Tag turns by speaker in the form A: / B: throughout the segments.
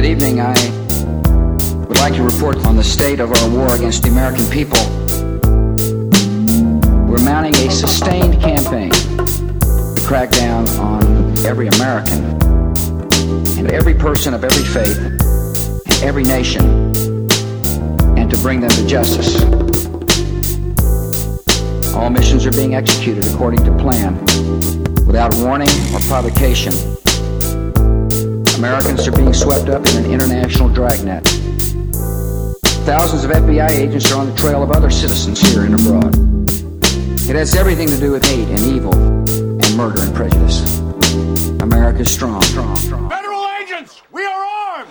A: evening, I would like to report on the state of our war against the American people. We're mounting a sustained campaign to crack down on every American and every person of every faith and every nation, and to bring them to justice. All missions are being executed according to plan, without warning or provocation. Americans are being swept up in an international dragnet. Thousands of FBI agents are on the trail of other citizens here and abroad. It has everything to do with hate and evil and murder and prejudice. America's strong.
B: Federal agents, we are armed!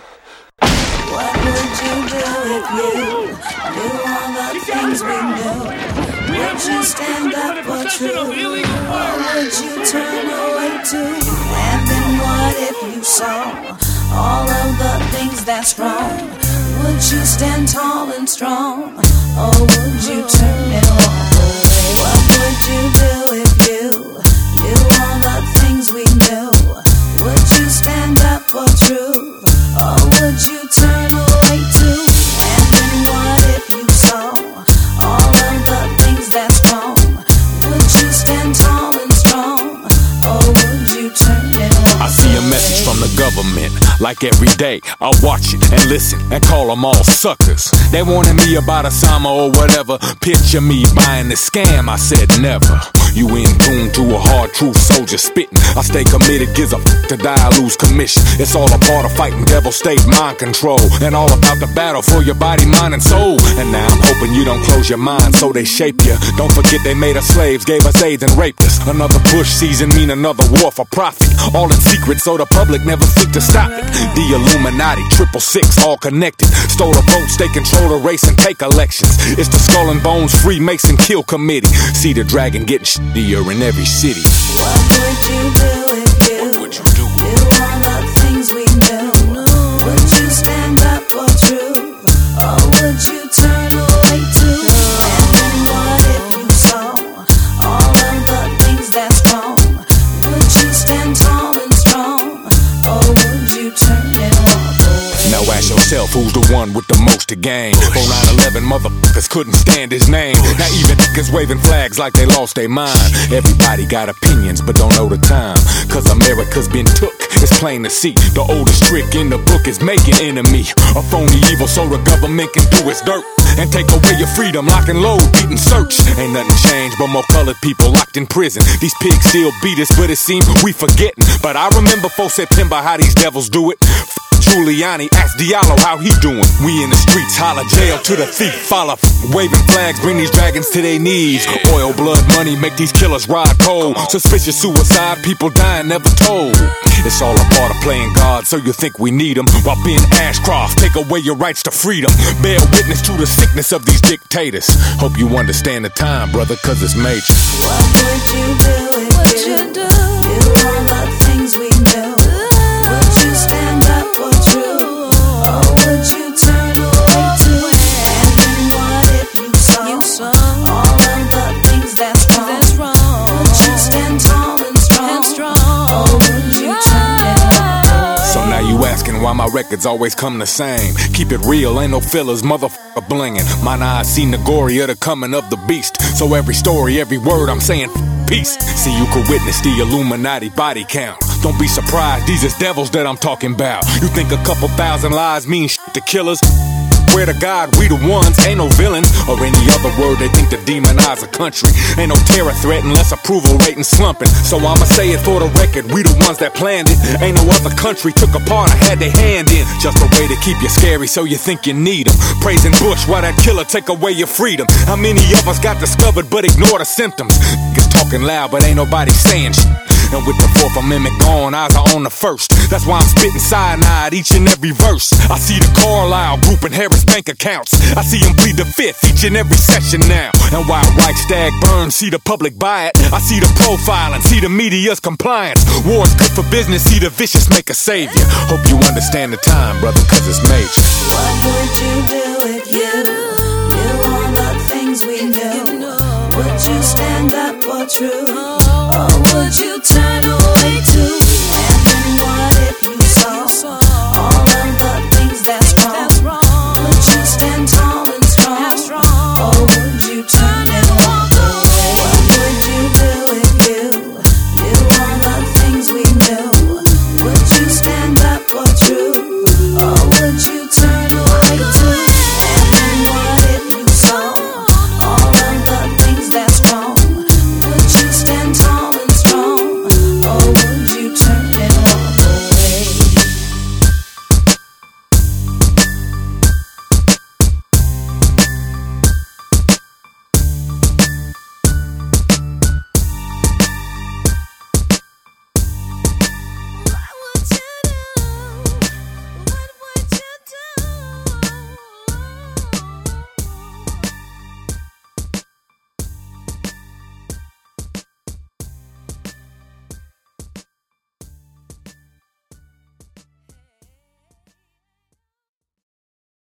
C: What would you do if you knew all the things we knew? Would you stand up for truth? Or would you turn away too? And then what if you saw all of the things that's wrong? Would you stand tall and strong? Or would you turn and walk away? What would you do if you knew all the things we knew? Would you stand up for truth? Or would you turn away too? And then what if you saw all of the things that's wrong? Would you stand tall and strong? Or would you turn and walk
D: I see a message from the government, like every day. I watch it and listen and call them all suckers. They wanted me about Osama or whatever. Picture me buying the scam, I said never. You in tune to a hard truth soldier spitting. I stay committed, gives a f to die, I lose commission. It's all a part of fighting devil state mind control, and all about the battle for your body, mind, and soul. And now I'm hoping you don't close your mind so they shape you. Don't forget they made us slaves, gave us AIDS and raped us. Another Bush season mean another war for profit. All in secret so the public never seek to stop it. The Illuminati, 666, all connected. Stole the votes, they control the race and take elections. It's the Skull and Bones Freemason Kill Committee. See the dragon getting shittier in every city.
C: What would you do if you knew all the things we knew? Would you stand up for truth? Or would you turn away too? And then what if you saw all of the things that's wrong? Would you stand tall and strong? Or would you turn and walk away?
D: Now ask yourself, who's the one with the most to gain? For 9/11, motherfuckers couldn't stand his name. Now even niggas waving flags like they lost their mind. Everybody got opinions, but don't know the time. Cause America's been took, it's plain to see. The oldest trick in the book is making enemy. A phony evil so the government can do its dirt and take away your freedom, lock and load, beat and search. Ain't nothing changed but more colored people locked in prison. These pigs still beat us, but it seems we forgetting. But I remember 4 September how these devils do it. Giuliani, ask Diallo how he doing. We in the streets, holler jail to the thief. Follow, waving flags, bring these dragons to their knees. Oil, blood, money, make these killers ride cold. Suspicious suicide, people dying, never told. It's all a part of playing God, so you think we need them. While being Ashcroft, take away your rights to freedom. Bear witness to the sickness of these dictators. Hope you understand the time, brother, cause it's major.
C: What would you do if you knew all the things we knew? Would you stand up for truth? Or would you turn away too? And then what if you saw all of the things that's wrong? Would you stand tall and strong? Or would you turn and walk away?
D: So now you asking why my records always come the same. Keep it real, ain't no fillers, motherfucker blinging. Mine eyes seen the glory of the coming of the beast. So every story, every word I'm saying peace. See, you could witness the Illuminati body count. Don't be surprised, these is devils that I'm talking about. You think a couple thousand lies mean shit to killers? Swear to God, we the ones, ain't no villains. Or any other word, they think to demonize a country. Ain't no terror threat unless approval rating slumping. So I'ma say it for the record, we the ones that planned it. Ain't no other country took a part or had their hand in. Just a way to keep you scary so you think you need them. Praising Bush while that killer take away your freedom. How many of us got discovered but ignore the symptoms? Niggas talking loud but ain't nobody saying shit. And with the 4th Amendment gone, eyes are on the 1st. That's why I'm spitting cyanide each and every verse. I see the Carlisle group and Harris bank accounts. I see them plead the 5th each and every session now. And while Reichstag burns, see the public buy it. I see the profiling, see the media's compliance. War's good for business, see the vicious make a savior. Hope you understand the time, brother, cause it's major.
C: What would you do if you knew all the things we knew? Would you stand up for truth? Or would you turn away too?